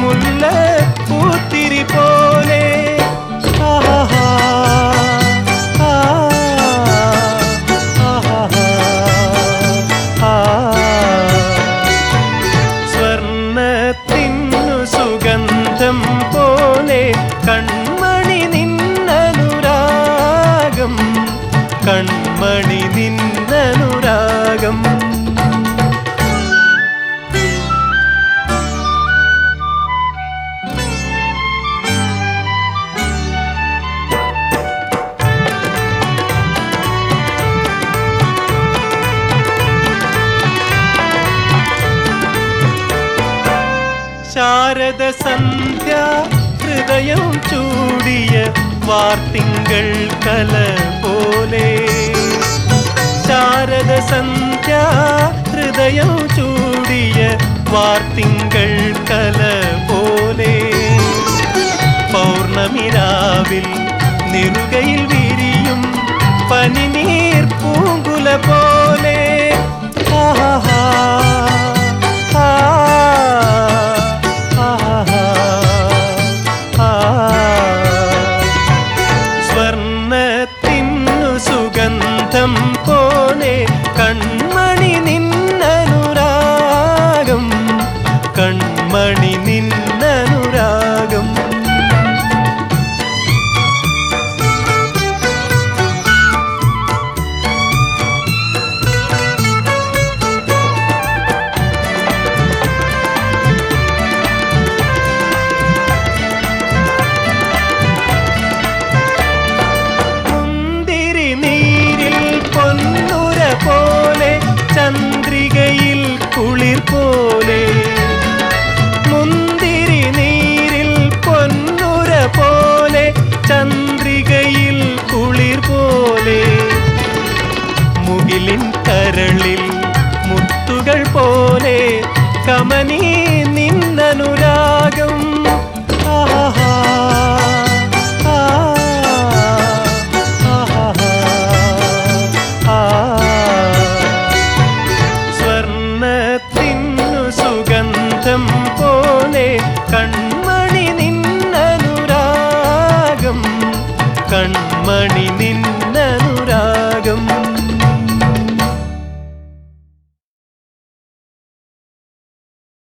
മുല്ല പൂത്തിരി പോലെ സ്വർണ്ണത്തിനു സുഗന്ധം പോലെ കൺമണി നിന്നനുരാഗം കൺമണി നിന്നനുരാഗം ശാരദ സന്ധ്യ ഹൃദയം ചൂടിയ വാർത്തിങ്കൾ കല പോലെ ശാരദ സന്ധ്യ ഹൃദയം ചൂടിയ വാർത്തിങ്കൾ കല പോലെ പൗർണമിരാവിൽ നിറുകയിൽ വിരിയും പനിനീർ പൂങ്കുല പോലെ സ്വർണ്ണത്തിനു സുഗന്ധം പോലെ കൺമണി നിന്നനുരാഗം കൺമണി നിന്നനുരാഗം ചന്ദ്രികയിൽ കുളിർ പോലെ മുന്തിരി നീരിൽ പൊന്നുര പോലെ ചന്ദ്രികയിൽ കുളിർ പോലെ മുകിലിൻ കരളിൽ മുത്തുകൾ പോലെ കമനീ നിന്നനുരാഗം സ്വർണ്ണത്തിനു സുഗന്ധം പോലെ